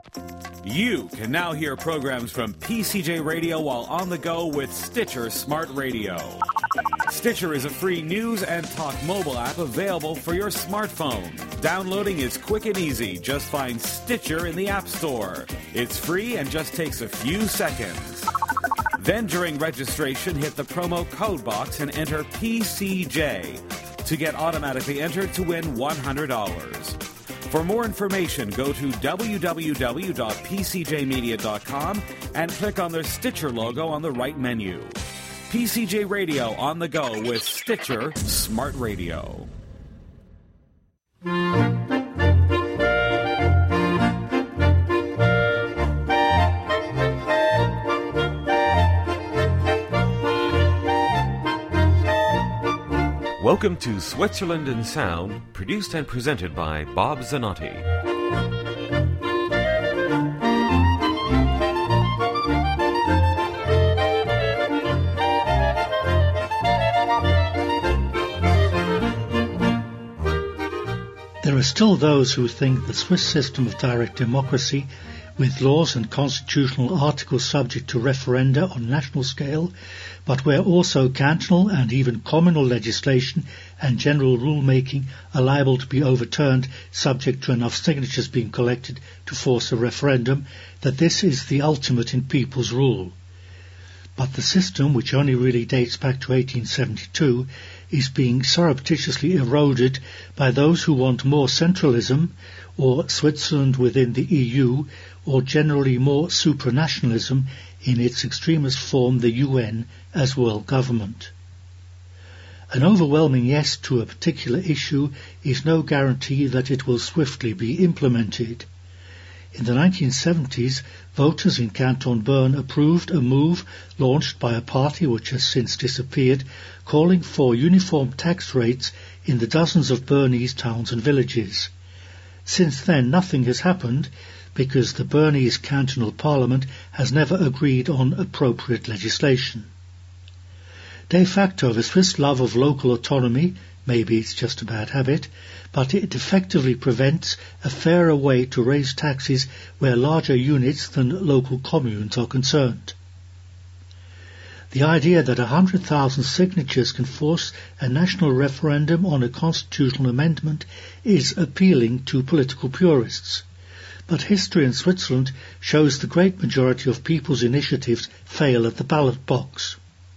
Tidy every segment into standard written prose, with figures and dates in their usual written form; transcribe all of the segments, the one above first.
You can now hear programs from PCJ Radio while on the go with Stitcher Smart Radio. Stitcher is a free news and talk mobile app available for your smartphone. Downloading is quick and easy. Just find Stitcher in the App Store. It's free and just takes a few seconds. Then during registration, hit the promo code box and enter PCJ to get automatically entered to win $100. For more information, go to www.pcjmedia.com and click on the Stitcher logo on the right menu. PCJ Radio on the go with Stitcher Smart Radio. Welcome to Switzerland in Sound, produced and presented by Bob Zanotti. There are still those who think the Swiss system of direct democracy, with laws and constitutional articles subject to referenda on national scale, but where also cantonal and even communal legislation and general rulemaking are liable to be overturned subject to enough signatures being collected to force a referendum, that this is the ultimate in people's rule. But the system, which only really dates back to 1872, is being surreptitiously eroded by those who want more centralism, or Switzerland within the EU, or generally more supranationalism in its extremist form, the UN, as world government. An overwhelming yes to a particular issue is no guarantee that it will swiftly be implemented. In the 1970s, voters in Canton Bern approved a move launched by a party which has since disappeared, calling for uniform tax rates in the dozens of Bernese towns and villages. Since then, nothing has happened because the Bernese cantonal parliament has never agreed on appropriate legislation. De facto, the Swiss love of local autonomy, maybe it's just a bad habit, but it effectively prevents a fairer way to raise taxes where larger units than local communes are concerned. The idea that 100,000 signatures can force a national referendum on a constitutional amendment is appealing to political purists. But history in Switzerland shows the great majority of people's initiatives fail at the ballot box.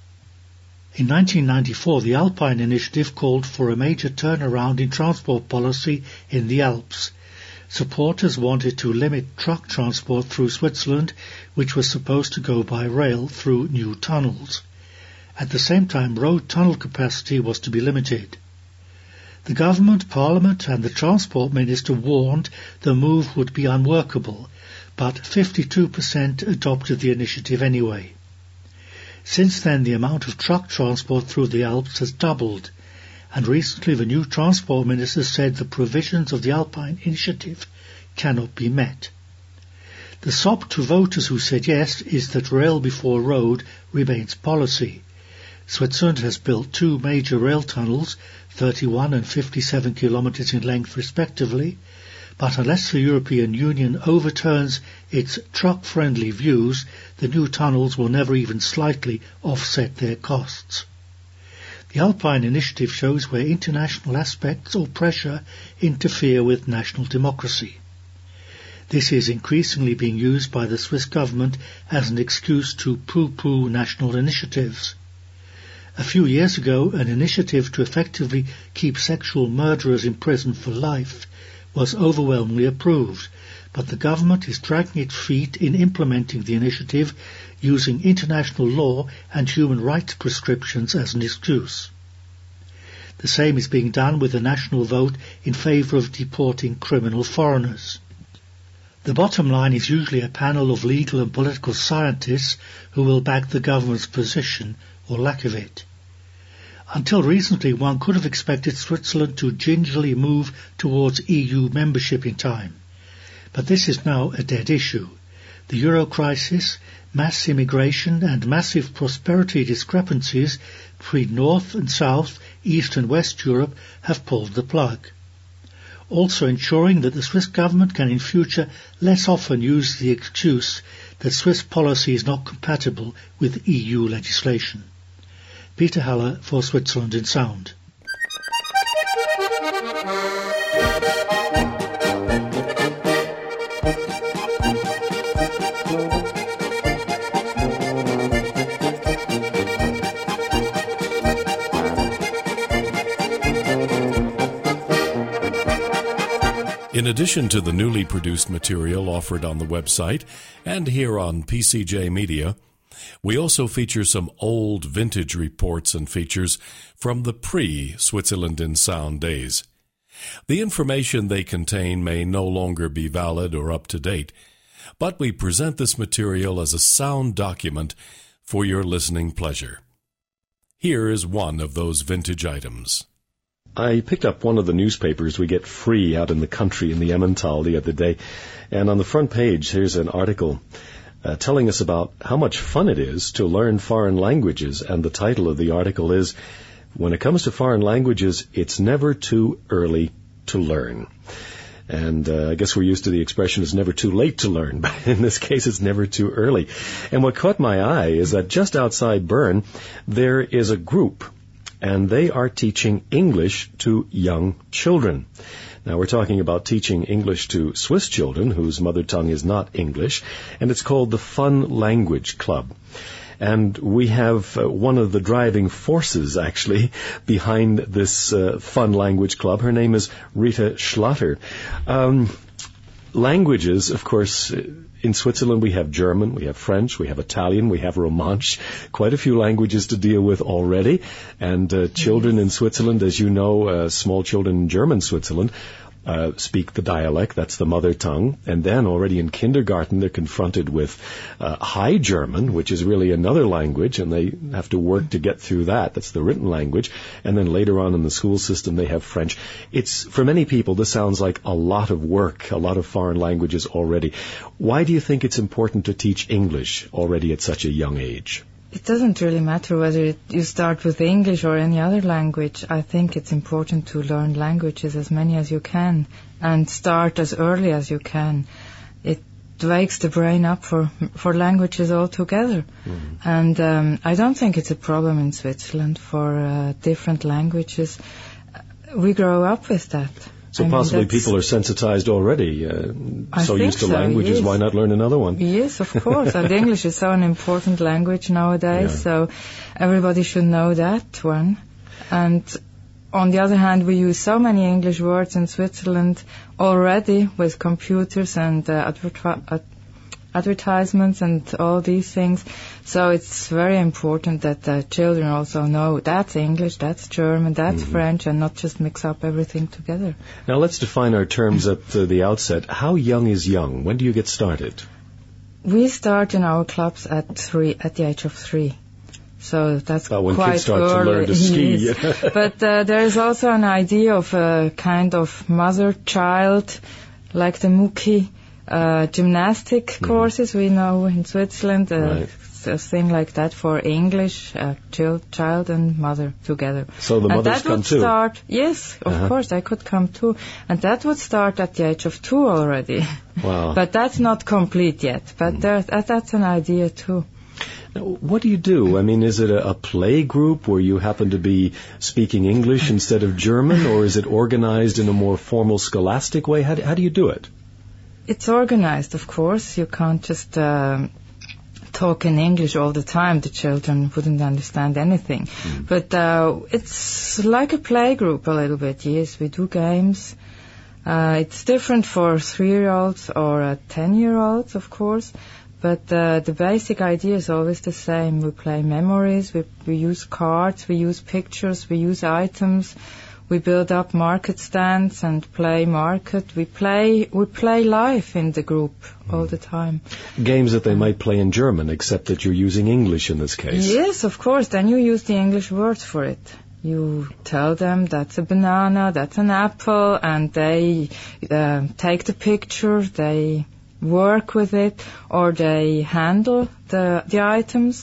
In 1994, the Alpine Initiative called for a major turnaround in transport policy in the Alps. Supporters wanted to limit truck transport through Switzerland, which was supposed to go by rail through new tunnels. At the same time, road tunnel capacity was to be limited. The government, parliament and the transport minister warned the move would be unworkable, but 52% adopted the initiative anyway. Since then, the amount of truck transport through the Alps has doubled, and recently the new transport minister said the provisions of the Alpine Initiative cannot be met. The sop to voters who said yes is that rail before road remains policy. Switzerland has built two major rail tunnels, 31 and 57 kilometers in length respectively, but unless the European Union overturns its truck-friendly views, the new tunnels will never even slightly offset their costs. The Alpine Initiative shows where international aspects or pressure interfere with national democracy. This is increasingly being used by the Swiss government as an excuse to pooh-pooh national initiatives. A few years ago, an initiative to effectively keep sexual murderers in prison for life was overwhelmingly approved, but the government is dragging its feet in implementing the initiative using international law and human rights prescriptions as an excuse. The same is being done with a national vote in favour of deporting criminal foreigners. The bottom line is usually a panel of legal and political scientists who will back the government's position or lack of it. Until recently, one could have expected Switzerland to gingerly move towards EU membership in time. But this is now a dead issue. The euro crisis, mass immigration and massive prosperity discrepancies between North and South, East and West Europe have pulled the plug. also ensuring that the Swiss government can in future less often use the excuse that Swiss policy is not compatible with EU legislation. Peter Haller for Switzerland in Sound. In addition to the newly produced material offered on the website and here on PCJ Media, we also feature some old vintage reports and features from the pre-Switzerland in Sound days. The information they contain may no longer be valid or up to date, but we present this material as a sound document for your listening pleasure. Here is one of those vintage items. I picked up one of the newspapers we get free out in the country in the Emmental the other day, and on the front page here's an article telling us about how much fun it is to learn foreign languages, and the title of the article is, "When it comes to foreign languages, it's never too early to learn." And I guess we're used to the expression, it's never too late to learn, but in this case it's never too early. And what caught my eye is that just outside Bern there is a group, and they are teaching English to young children. Now, we're talking about teaching English to Swiss children whose mother tongue is not English, and it's called the Fun Language Club. And we have one of the driving forces, actually, behind this Fun Language Club. Her name is Rita Schlatter. Languages, of course, in Switzerland we have German, we have French, we have Italian, we have Romansh, quite a few languages to deal with already. And children in Switzerland, as you know, small children in German Switzerland, speak the dialect, that's the mother tongue, and then already in kindergarten they're confronted with High German, which is really another language, and they have to work to get through that. That's the written language. And then later on in the school system they have French. It's, for many people, this sounds like a lot of work, a lot of foreign languages already. Why do you think it's important to teach English already at such a young age? It doesn't really matter whether you start with English or any other language. I think it's important to learn languages, as many as you can, and start as early as you can. It wakes the brain up for languages altogether. Mm-hmm. And I don't think it's a problem in Switzerland for different languages. We grow up with that. So possibly people are sensitized already, so used to languages, yes. Why not learn another one? Yes, of course, and English is so an important language nowadays, so everybody should know that one. And on the other hand, we use so many English words in Switzerland already with computers and advertisements and all these things. So it's very important that the children also know that's English, that's German, that's French, and not just mix up everything together. Now let's define our terms at the outset. How young is young? When do you get started? We start in our clubs at the age of 3. So that's quite early. When kids start to learn to ski. Yes. But there is also an idea of a kind of mother-child, like the Muki, gymnastic courses we know in Switzerland, a thing like that for English, child and mother together. So the mothers come too? Yes, of course, they could come too. And that would start at the age of 2 already. Wow. But that's not complete yet. But that's an idea too. Now, what do you do? I mean, is it a play group where you happen to be speaking English instead of German, or is it organized in a more formal scholastic way? How do you do it? It's organized, of course. You can't just talk in English all the time. The children wouldn't understand anything. But it's like a play group a little bit, yes. We do games. It's different for 3-year-olds or 10-year-olds, of course. But the basic idea is always the same. We play memories, we use cards, we use pictures, we use items. We build up market stands and play market. We play live in the group all the time. Games that they might play in German, except that you're using English in this case. Yes, of course. Then you use the English words for it. You tell them that's a banana, that's an apple, and they take the picture, they work with it, or they handle the items.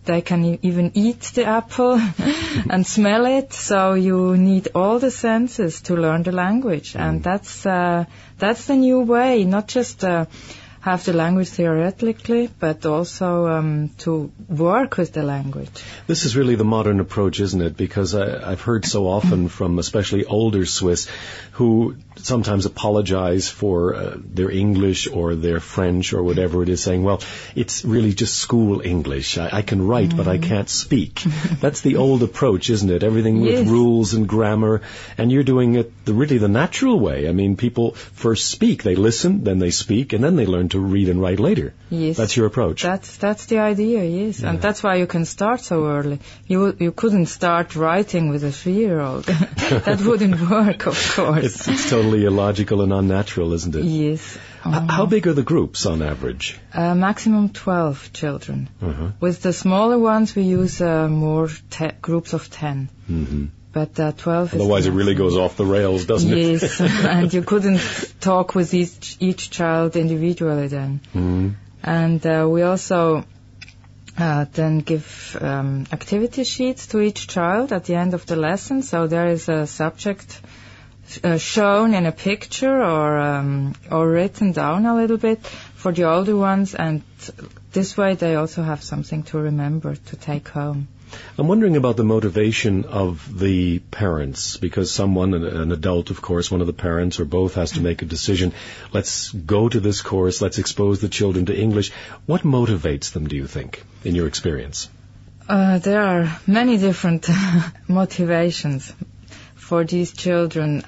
they can even eat the apple and smell it. So you need all the senses to learn the language, and that's the new way. Not just have the language theoretically, but also to work with the language. This is really the modern approach, isn't it? Because I've heard so often from especially older Swiss who sometimes apologize for their English or their French or whatever it is, saying, well, it's really just school English. I can write, but I can't speak. That's the old approach, isn't it? Everything with rules and grammar, and you're doing it really the natural way. I mean, people first speak, they listen, then they speak, and then they learn to read and write later. Yes. That's your approach. That's the idea, yes. Yeah. And that's why you can start so early. You couldn't start writing with a 3-year-old. That wouldn't work, of course. It's totally illogical and unnatural, isn't it? Yes. How big are the groups on average? Maximum 12 children. With the smaller ones, we use more groups of 10. Mm-hmm. But 12 Otherwise it really goes off the rails, doesn't it? Yes, and you couldn't talk with each child individually then. Mm-hmm. And we also then give activity sheets to each child at the end of the lesson. So there is a subject shown in a picture or written down a little bit for the older ones, and this way they also have something to remember to take home. I'm wondering about the motivation of the parents, because someone, an adult, of course, one of the parents or both has to make a decision. Let's go to this course. Let's expose the children to English. What motivates them, do you think, in your experience? There are many different motivations for these children.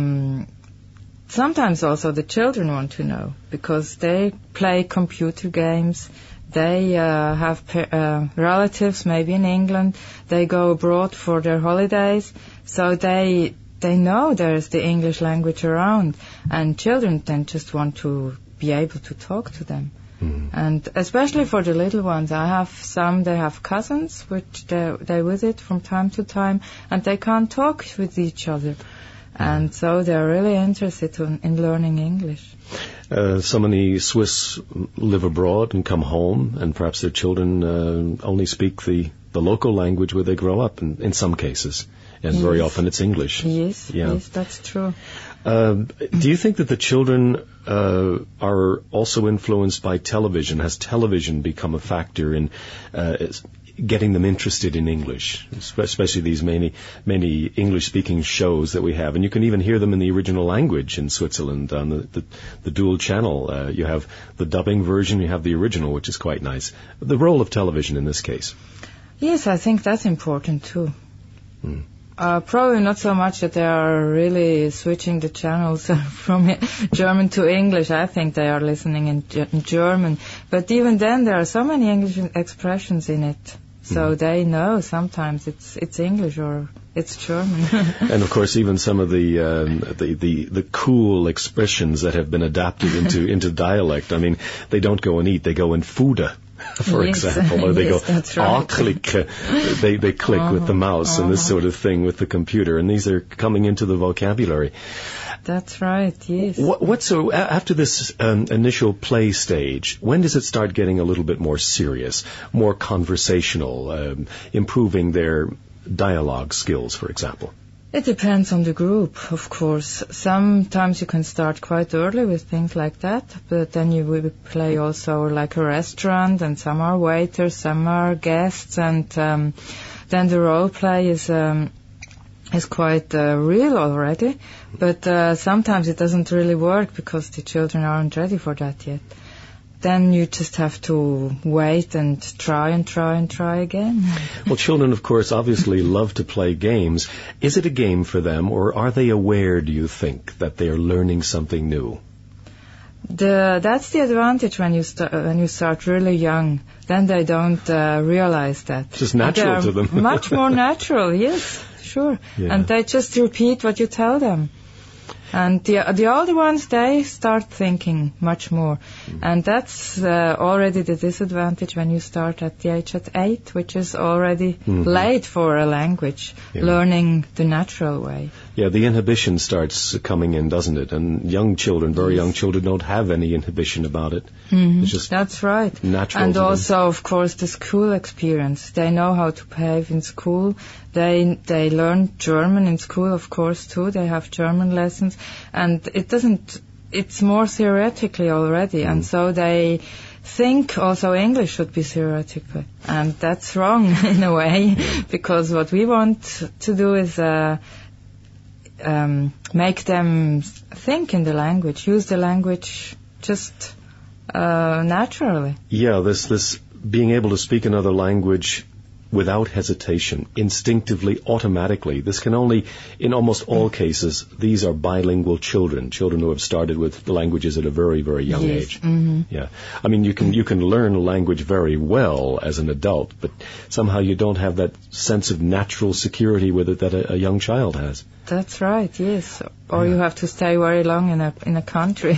Sometimes also the children want to know, because they play computer games. They have relatives maybe in England. They go abroad for their holidays. So they know there's the English language around. And children then just want to be able to talk to them. Mm. And especially for the little ones, they have cousins, which they visit from time to time, and they can't talk with each other. And so they're really interested in learning English. So many Swiss live abroad and come home, and perhaps their children only speak the local language where they grow up, in some cases. And very often it's English. Yes, yes, that's true. Do you think that the children are also influenced by television? Has television become a factor in getting them interested in English, especially these many English-speaking shows that we have? And you can even hear them in the original language in Switzerland on the dual channel. You have the dubbing version, you have the original, which is quite nice. The role of television in this case. Yes, I think that's important too. Probably not so much that they are really switching the channels from German to English. I think they are listening in German. But even then, there are so many English expressions in it. So they know sometimes it's English or it's German. And of course, even some of the cool expressions that have been adapted into dialect. I mean, they don't go and eat; they go and food. For example, or they go, click. They click with the mouse and this sort of thing with the computer, and these are coming into the vocabulary. That's right, yes. So after this initial play stage, when does it start getting a little bit more serious, more conversational, improving their dialogue skills, for example? It depends on the group, of course. Sometimes you can start quite early with things like that, but then you will play also like a restaurant, and some are waiters, some are guests, and then the role play is quite real already. But sometimes it doesn't really work because the children aren't ready for that yet. Then you just have to wait and try again. Well, children, of course, obviously love to play games. Is it a game for them, or are they aware, do you think, that they are learning something new? That's the advantage when you start really young. Then they don't realize that. It's just natural to them. Much more natural, yes, sure. Yeah. And they just repeat what you tell them. And the older ones, they start thinking much more. And that's already the disadvantage when you start at the age of 8, which is already late for a language, learning the natural way. Yeah, the inhibition starts coming in, doesn't it? And young children, very young children, don't have any inhibition about it. Mm-hmm. It's just that's right. Natural. And also, of course, the school experience. They know how to behave in school. They learn German in school, of course, too. They have German lessons, and it's more theoretically already, and so they think also English should be theoretical, and that's wrong in a way, because what we want to do is make them think in the language, use the language just naturally. Yeah, this being able to speak another language without hesitation, instinctively, automatically. This can only, in almost all cases, these are bilingual children who have started with languages at a very, very young age. Mm-hmm. Yeah, I mean, you can learn a language very well as an adult, but somehow you don't have that sense of natural security with it that a young child has. That's right, yes. Or you have to stay very long in a country.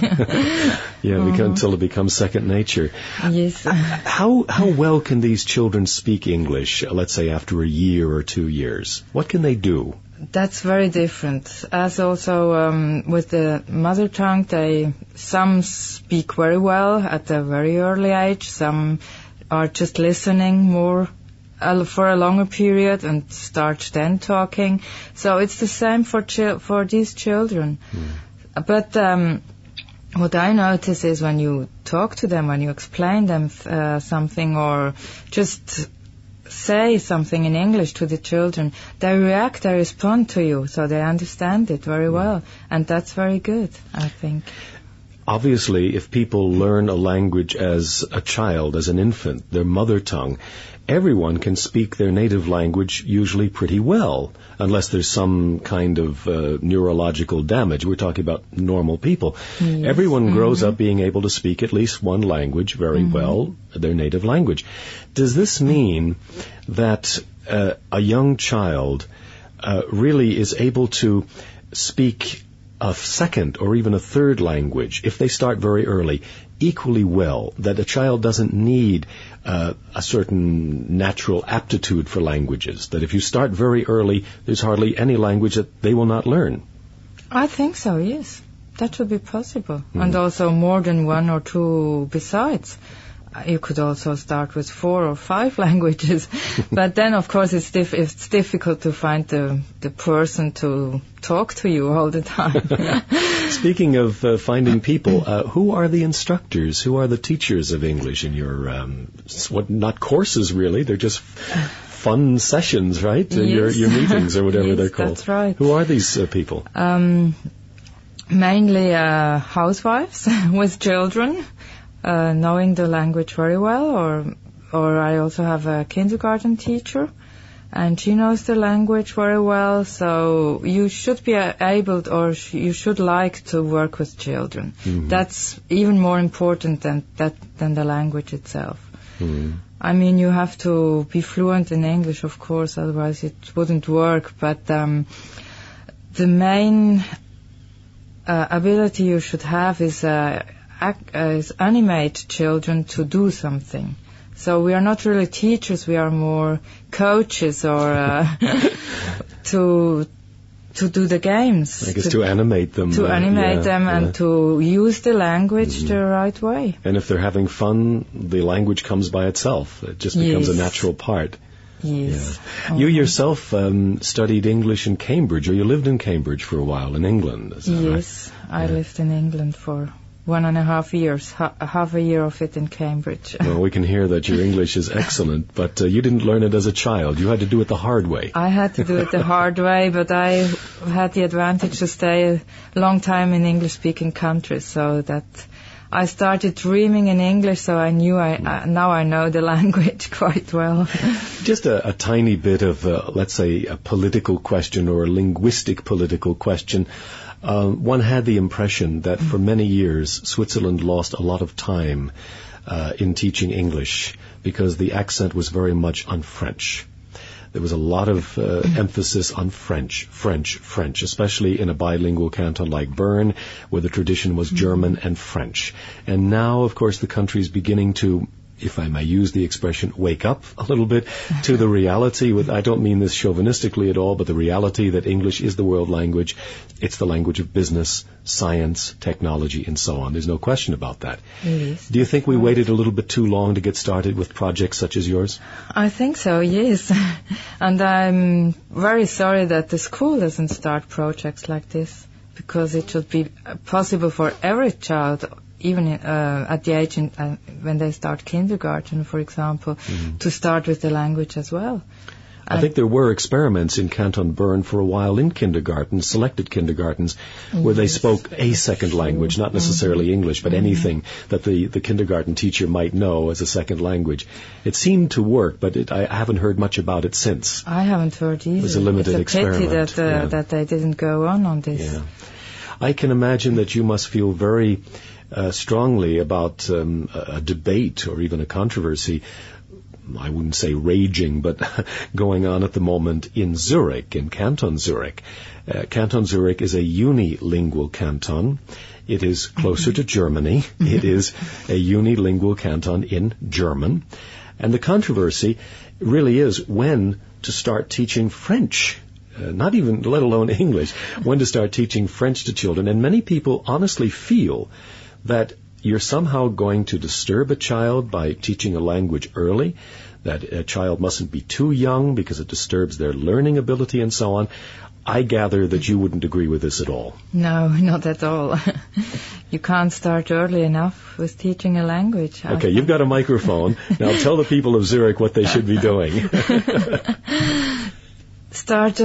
Until it becomes second nature. Yes. How well can these children speak English, let's say after a year or 2 years? What can they do? That's very different. As also with the mother tongue, some speak very well at a very early age. Some are just listening more for a longer period and start then talking. So it's the same for these children. But what I notice is when you talk to them, when you explain them something or just say something in English to the children, they react, they respond to you, so they understand it very well. And that's very good, I think. Obviously, if people learn a language as a child, as an infant, their mother tongue, everyone can speak their native language usually pretty well, unless there's some kind of neurological damage. We're talking about normal people. Yes. Everyone grows up being able to speak at least one language very well, their native language. Does this mean that a young child really is able to speak a second or even a third language, if they start very early, equally well, that a child doesn't need a certain natural aptitude for languages, that if you start very early, there's hardly any language that they will not learn? I think so, yes. That would be possible. And also more than one or two besides. You could also start with 4 or 5 languages. But then, of course, it's difficult to find the person to talk to you all the time. Speaking of finding people, who are the instructors? Who are the teachers of English in your, not courses really, they're just fun sessions, right? Yes. Your meetings or whatever they're called. That's right. Who are these people? Mainly housewives with children. Knowing the language very well, or I also have a kindergarten teacher, and she knows the language very well, so you should be able, or you should like to work with children. That's even more important than the language itself. I mean, you have to be fluent in English, of course, otherwise it wouldn't work, but the main ability you should have is animate children to do something. So we are not really teachers, we are more coaches, or to do the games. I guess to animate them. To animate them and to use the language the right way. And if they're having fun, the language comes by itself. It just becomes a natural part. Yes. Yeah. You yourself studied English in Cambridge, or you lived in Cambridge for a while, in England. Is that yes, right? I lived in England for 1.5 years, half a year of it in Cambridge. Well, we can hear that your English is excellent, but you didn't learn it as a child. You had to do it the hard way. I had to do it the hard way, but I had the advantage to stay a long time in English-speaking countries, so that I started dreaming in English, so I knew now I know the language quite well. Just a tiny bit of, let's say, a political question or a linguistic political question. One had the impression that for many years Switzerland lost a lot of time in teaching English because the accent was very much on French. There was a lot of emphasis on French, especially in a bilingual canton like Bern, where the tradition was German and French. And now, of course, the country is beginning to if I may use the expression, wake up a little bit to the reality. I don't mean this chauvinistically at all, but the reality that English is the world language. It's the language of business, science, technology, and so on. There's no question about that. Yes. Do you think we waited a little bit too long to get started with projects such as yours? I think so, yes. And I'm very sorry that the school doesn't start projects like this, because it should be possible for every child, even at the age when they start kindergarten, for example, to start with the language as well. I think there were experiments in Canton Bern for a while in kindergartens, selected kindergartens, where they spoke a second language, not necessarily English, but anything that the kindergarten teacher might know as a second language. It seemed to work, but I haven't heard much about it since. I haven't heard either. It was a limited experiment. It's a pity that they didn't go on this. Yeah. I can imagine that you must feel very strongly about a debate or even a controversy, I wouldn't say raging, but going on at the moment in Zurich, in Canton Zurich. Canton Zurich is a unilingual canton. It is closer to Germany. It is a unilingual canton in German. And the controversy really is when to start teaching French. Not even, let alone English, when to start teaching French to children. And many people honestly feel that you're somehow going to disturb a child by teaching a language early, that a child mustn't be too young because it disturbs their learning ability and so on. I gather that you wouldn't agree with this at all. No, not at all. You can't start early enough with teaching a language. Okay, you've got a microphone. Now tell the people of Zurich what they should be doing. Start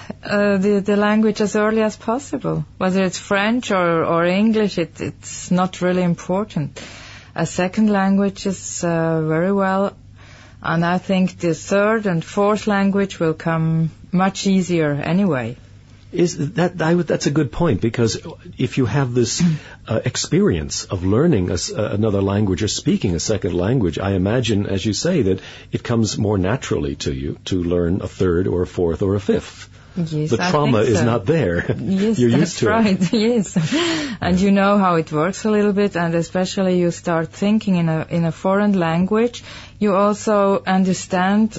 the language as early as possible. Whether it's French or English, it's not really important. A second language is very well, and I think the third and fourth language will come much easier anyway. That's a good point, because if you have this experience of learning another language or speaking a second language, I imagine, as you say, that it comes more naturally to you to learn a third or a fourth or a fifth. Yes, the trauma is not there. Yes, You're that's used to right. it. Yes, and you know how it works a little bit, and especially you start thinking in a foreign language. You also understand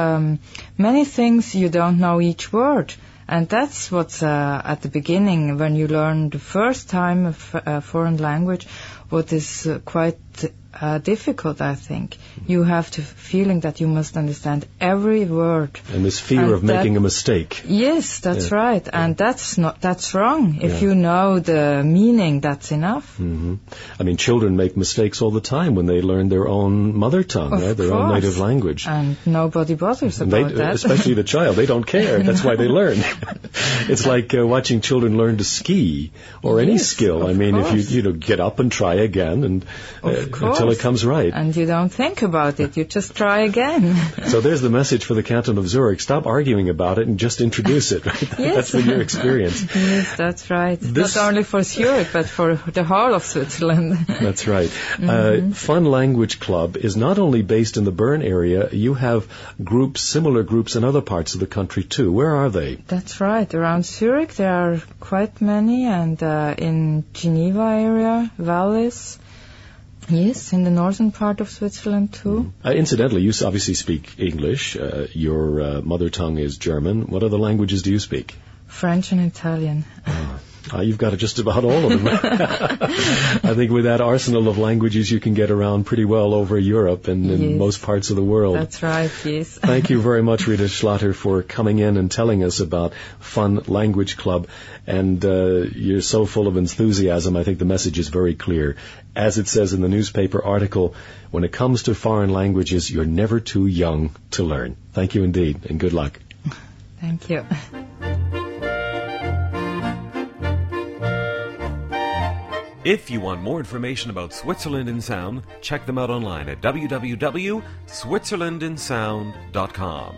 many things you don't know each word. And that's what's at the beginning, when you learn the first time a foreign language, what is quite difficult, I think. You have the feeling that you must understand every word. And this fear of making a mistake. Yes, that's right. And that's wrong. If you know the meaning, that's enough. Mm-hmm. I mean, children make mistakes all the time when they learn their own mother tongue, right? Their own native language. And nobody bothers about that. Especially the child. They don't care. That's why they learn. It's like watching children learn to ski or any skill. I mean, if you get up and try again and until it comes right. And you don't think about it. You just try again. So there's the message for the Canton of Zurich. Stop arguing about it and just introduce it. Right? Yes. That's been your experience. Yes, that's right. Not only for Zurich, but for the whole of Switzerland. That's right. Fun Language Club is not only based in the Bern area. You have similar groups in other parts of the country too. Where are they? That's right. Around Zurich there are quite many, and in Geneva area, Valais. Yes, in the northern part of Switzerland too. Incidentally, you obviously speak English. Your mother tongue is German. What other languages do you speak? French and Italian. You've got just about all of them. I think with that arsenal of languages, you can get around pretty well over Europe and in most parts of the world. That's right, yes. Thank you very much, Rita Schlatter, for coming in and telling us about Fun Language Club. And you're so full of enthusiasm. I think the message is very clear. As it says in the newspaper article, when it comes to foreign languages, you're never too young to learn. Thank you indeed, and good luck. Thank you. If you want more information about Switzerland in Sound, check them out online at www.switzerlandinsound.com.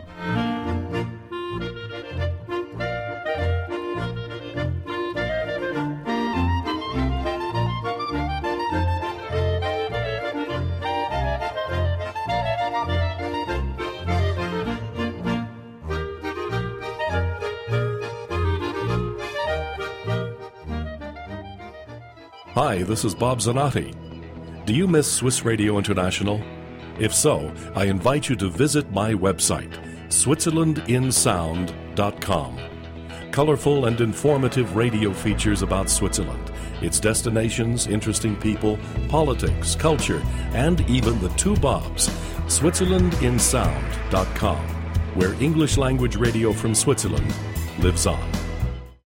Hi, this is Bob Zanotti. Do you miss Swiss Radio International? If so, I invite you to visit my website, SwitzerlandInSound.com. Colorful and informative radio features about Switzerland, its destinations, interesting people, politics, culture, and even the two Bobs. SwitzerlandInSound.com, where English language radio from Switzerland lives on.